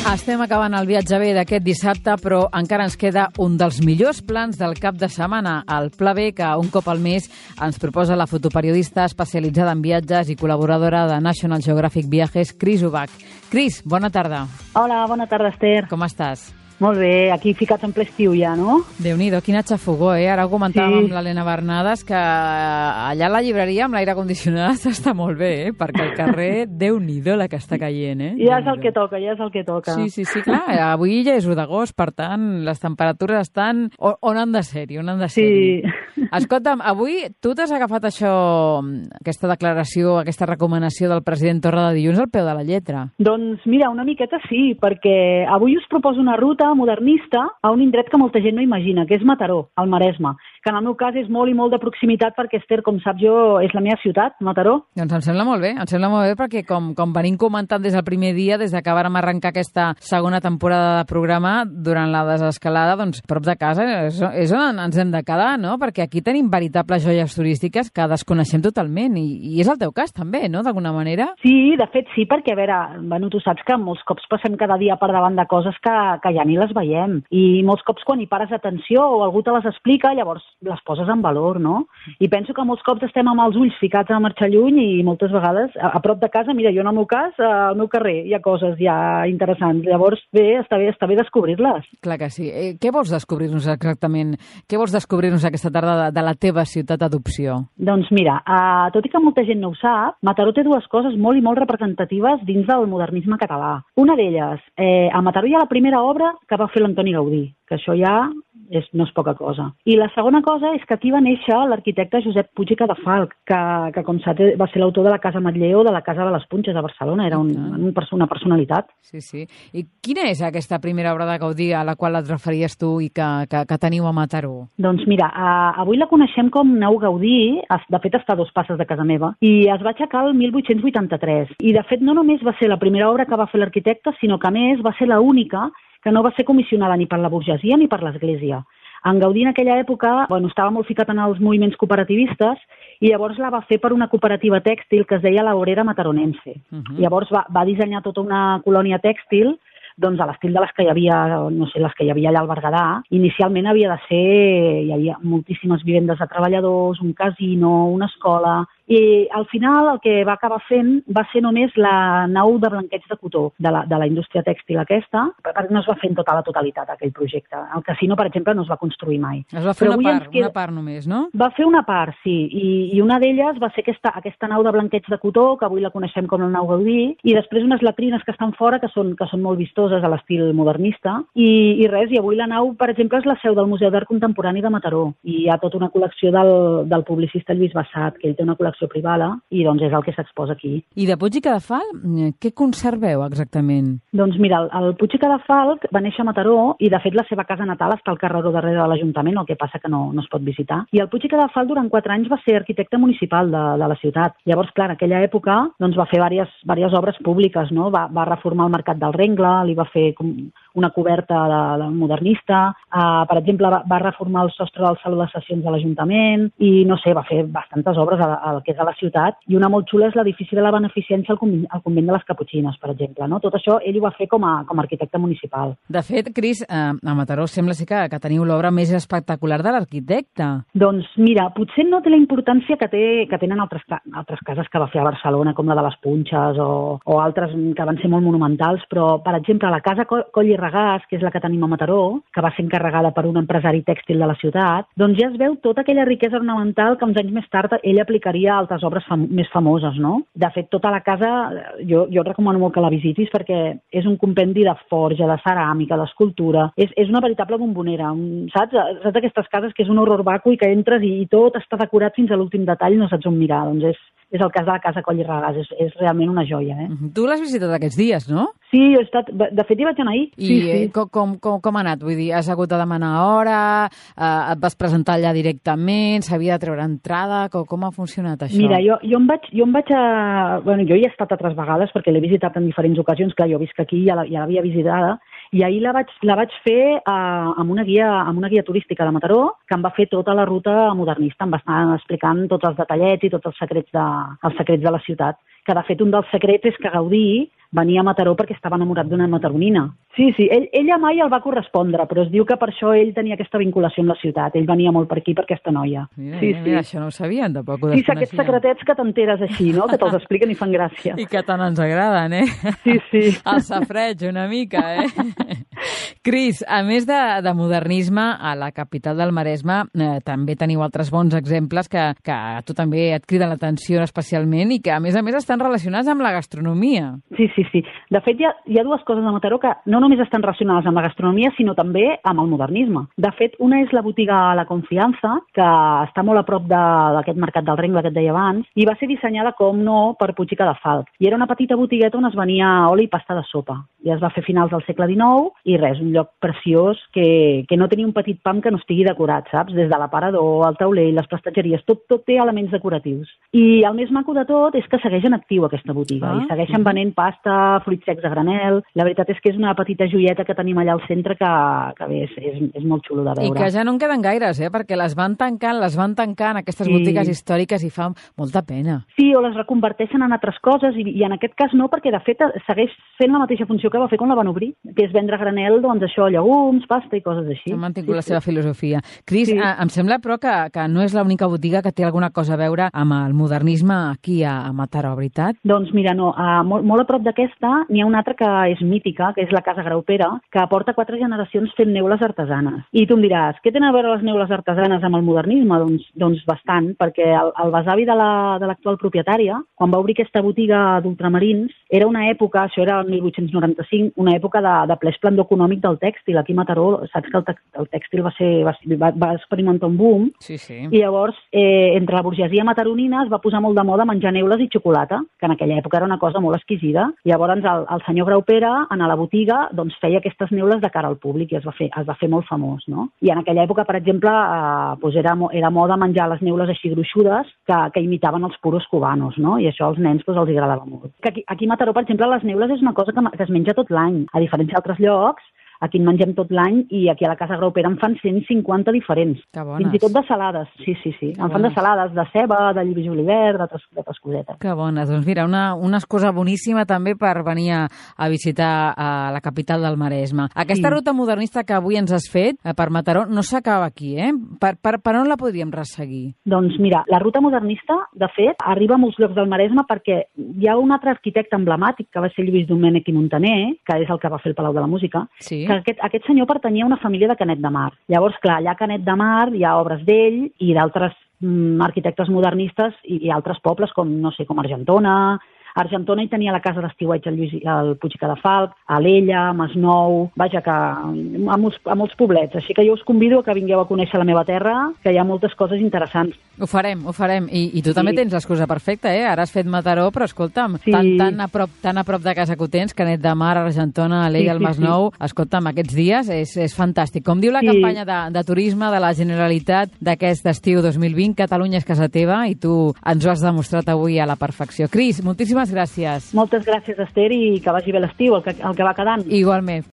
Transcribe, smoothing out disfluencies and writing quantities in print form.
Estem acabant el viatge bé d'aquest dissabte, però encara ens queda un dels millors plans del cap de setmana, el Pla B, que un cop al mes ens proposa la fotoperiodista especialitzada en viatges i col·laboradora de National Geographic Viajes, Cris Ubach. Cris, bona tarda. Hola, bona tarda, Esther. Com estàs? Molt bé, aquí ficats en ple estiu ja, no? Déu-n'hi-do, quina xafogó, eh? Ara ho comentàvem amb l'Helena Bernades, que allà a la llibreria amb l'aire condicionat està molt bé, perquè al carrer, Déu-n'hi-do la que està caient, eh? Ja és el que toca, ja és el que toca. Sí, clar, avui ja és 1 d'agost, per tant, les temperatures estan on han de ser-hi, Sí. Escolta'm, avui tu t'has agafat això, aquesta declaració, aquesta recomanació del president Torra de dilluns al peu de la lletra. Doncs mira, una miqueta sí, perquè avui us proposo una ruta modernista a un indret que molta gent no imagina, que és Mataró, al Maresme, que en el meu cas és molt i molt de proximitat perquè, Esther, com saps jo, és la meva ciutat, Mataró. Doncs em sembla molt bé perquè com venim comentant des del primer dia, des que vàrem arrencar aquesta segona temporada de programa, durant la desescalada, doncs prop de casa és on ens hem de quedar, no? Perquè aquí tenim veritables joies turístiques que desconeixem totalment i és el teu cas també, no?, d'alguna manera. Sí, de fet sí, perquè a veure, bueno, tu saps que molts cops passem cada dia per davant de coses que ja ni les veiem i molts cops quan hi pares atenció o algú te les explica, llavors les poses en valor, no? I penso que molts cops estem amb els ulls ficats a marxar lluny i moltes vegades a prop de casa, mira, jo en el meu cas, al meu carrer hi ha coses ja interessants, llavors està bé descobrir-les. Clar que sí. Què vols descobrir-nos exactament? Què vols descobrir-nos aquesta tarda de la teva ciutat d'adopció? Doncs mira, tot i que molta gent no ho sap, Mataró té 2 coses molt i molt representatives dins del modernisme català. Una d'elles, a Mataró hi ha la primera obra que va fer l'Antoni Gaudí, que això ja no és poca cosa. I la segona cosa és que aquí va néixer l'arquitecte Josep Puig i Cadafalch, que com saps va ser l'autor de la Casa Matlleo, de la Casa de les Punxes a Barcelona, era una personalitat. Sí. I quina és aquesta primera obra de Gaudí a la qual et referies tu i que teniu a Mataró? Doncs mira, avui la coneixem com Nau Gaudí, de fet està a 2 passes de casa meva, i es va aixecar el 1883. I de fet no només va ser la primera obra que va fer l'arquitecte, sinó que a més va ser l'única que no va ser comissionada ni per la burgesia ni per l'Església. En Gaudí en aquella època estava molt ficat en els moviments cooperativistes i llavors la va fer per una cooperativa tèxtil que es deia la Obrera Mataronense. Llavors va dissenyar tota una colònia tèxtil a l'estil de les que hi havia, les que hi havia allà al Berguedà. Inicialment hi havia moltíssimes vivendes de treballadors, un casino, una escola, i al final el que va acabar fent va ser només la nau de blanqueig de cotó de la indústria tèxtil aquesta, perquè no es va fer en tota la totalitat aquell projecte. El casino, per exemple, no es va construir mai. Es va fer una part només, no? Va fer una part, sí, i una d'elles va ser aquesta nau de blanqueig de cotó, que avui la coneixem com la nau Gaudí, i després unes latrines que estan fora, que són molt vistoses a l'estil modernista, i avui la nau, per exemple, és la seu del Museu d'Art Contemporani de Mataró, i hi ha tota una col·lecció del publicista Lluís Bassat, que ell té una col·lecció privada, i doncs és el que s'exposa aquí. I de Puig i Cadafalch, què conserveu exactament? Doncs mira, el Puig i Cadafalch va néixer a Mataró i de fet la seva casa natal està al carreró darrere de l'Ajuntament, el que passa que no es pot visitar. I el Puig i Cadafalch durant 4 anys va ser arquitecte municipal de la ciutat. Llavors, clar, en aquella època va fer diverses obres públiques, no? Va reformar el Mercat del Rengle, li va fer una coberta modernista, per exemple, va reformar el sostre del Saló de Sessions de l'Ajuntament i, no sé, va fer bastantes obres al que és a la ciutat, i una molt xula és l'edifici de la Beneficència al convent de les Caputxines, per exemple, no? Tot això ell ho va fer com a arquitecte municipal. De fet, Cris, a Mataró sembla ser que teniu l'obra més espectacular de l'arquitecte. Doncs mira, potser no té la importància que tenen altres cases que va fer a Barcelona, com la de les Punxes o altres que van ser molt monumentals, però, per exemple, la casa Coll i Regàs, que és la que tenim a Mataró, que va ser encarregada per un empresari tèxtil de la ciutat, doncs ja es veu tota aquella riquesa ornamental que uns anys més tard ell aplicaria a altres obres més famoses, no? De fet, tota la casa, jo et recomano molt que la visitis perquè és un compendi de forja, de ceràmica, d'escultura. És una veritable bombonera, saps? Saps aquestes cases que és un horror vacui que entres i tot està decorat fins a l'últim detall i no saps on mirar. Doncs és el cas de la casa Coll i Regàs, és realment una joia, eh? Tu l'has visitat aquests dies, no? Sí, jo he estat, de fet hi vaig anar ahir. I com ha anat? Vull dir, has hagut de demanar hora, et vas presentar allà directament, s'havia de treure entrada, com ha funcionat això? Mira, jo em vaig a... Bueno, jo hi he estat altres vegades perquè l'he visitat en diferents ocasions, clar, jo visc aquí, ja l'havia visitada, i ahir la vaig fer amb una guia turística de Mataró, que em va fer tota la ruta modernista, em va estar explicant tots els detallets i tots els secrets de la ciutat. Que de fet un dels secrets és que Gaudí venia a Mataró perquè estava enamorat d'una mataronina. Sí, ella mai el va correspondre, però es diu que per això ell tenia aquesta vinculació amb la ciutat. Ell venia molt per aquí, per aquesta noia. Mira, això no ho sabien, tampoc ho desconeixien. Sí, aquests secretets que t'enteres així, no?, que te'ls expliquen i fan gràcia. I que tant ens agraden, eh? Sí. El safreig, una mica, eh? Cris, a més de modernisme, a la capital del Maresme també teniu altres bons exemples que a tu també et criden l'atenció especialment i que, a més estan relacionats amb la gastronomia. Sí. De fet, hi ha dues coses a Mataró que no només estan relacionades amb la gastronomia, sinó també amb el modernisme. De fet, una és la botiga La Confiança, que està molt a prop d'aquest mercat del Rengle que et deia abans, i va ser dissenyada, com no, per Puig i Cadafalch. I era una petita botigueta on es venia oli i pasta de sopa. I es va fer a finals del segle XIX, i res, un lloc preciós que no tenia un petit pam que no estigui decorat, saps? Des de l'aparador, el taulell, les prestatgeries, tot té elements decoratius. I el més maco de tot és que segueix en actiu aquesta botiga, i segueixen venent pasta, fruits secs a granel. La veritat és que és una petita joieta que tenim allà al centre que bé, és molt xulo de veure. I que ja no en queden gaires, perquè les van tancant aquestes botigues històriques i fa molta pena. Sí, o les reconverteixen en altres coses, i en aquest cas no, perquè de fet segueix fent la mateixa funció que va fer quan la van obrir, que és vendre a granel, doncs això, llegums, pasta i coses així. Han mantingut la seva filosofia. Cris, em sembla però que no és l'única botiga que té alguna cosa a veure amb el modernisme aquí a Mataró, veritat? Doncs mira, no, molt a prop d'aquesta n'hi ha una altra que és mítica, que és la Casa Graupera, que porta 4 generacions fent neules artesanes. I tu em diràs, què tenen a veure les neules artesanes amb el modernisme? Doncs bastant, perquè el besavi de l'actual propietària, quan va obrir aquesta botiga d'ultramarins, era una època, això era el 1895, una època de ple esplendor econòmic del tèxtil. Aquí a Mataró, saps que el tèxtil va experimentar un boom, i llavors entre la burgesia mataronina es va posar molt de moda menjar neules i xocolata, que en aquella època era una cosa molt exquisida. Llavors el senyor Graupera, a la botiga, doncs feia aquestes neules de cara al públic i es va fer molt famós, no? I en aquella època, per exemple, era moda menjar les neules així gruixudes que imitaven els puros cubanos, no? I això als nens els agradava molt. Aquí a Mataró, per exemple, les neules és una cosa que es menja tot l'any. A diferència d'altres llocs, aquí en mengem tot l'any i aquí a la Casa Graupera en fan 150 diferents. Que bones. Fins i tot de salades, sí. En fan de salades, de ceba, de llibre julivert, d'altres cosetes. Que bones. Doncs mira, una excusa boníssima també per venir a visitar a la capital del Maresme. Aquesta ruta modernista que avui ens has fet per Mataró no s'acaba aquí, eh? Per on la podríem resseguir? Doncs mira, la ruta modernista, de fet, arriba a molts llocs del Maresme perquè hi ha un altre arquitecte emblemàtic que va ser Lluís Domènech i Montaner, que és el que va fer el Palau de la Música, que aquest senyor pertanyia a una família de Canet de Mar. Llavors, clar, allà a Canet de Mar hi ha obres d'ell i d'altres arquitectes modernistes i altres pobles com Argentona. A Argentona hi tenia la casa d'estiueig al Puig i Cadafalch, a Alella, a Masnou, vaja, que a molts poblets. Així que jo us convido a que vingueu a conèixer la meva terra, que hi ha moltes coses interessants. Ho farem. I tu també tens l'excusa perfecta, eh? Ara has fet Mataró, però escolta'm, tan a prop de casa que ho tens, Canet de Mar, Argentona, Alella, el Masnou, escolta'm, aquests dies és fantàstic. Com diu la campanya de turisme de la Generalitat d'aquest estiu 2020, Catalunya és casa teva, i tu ens ho has demostrat avui a la perfecció. Cris, moltíssimes gràcies. Moltes gràcies, Esther, i que vagi bé l'estiu, el que va quedant. Igualment.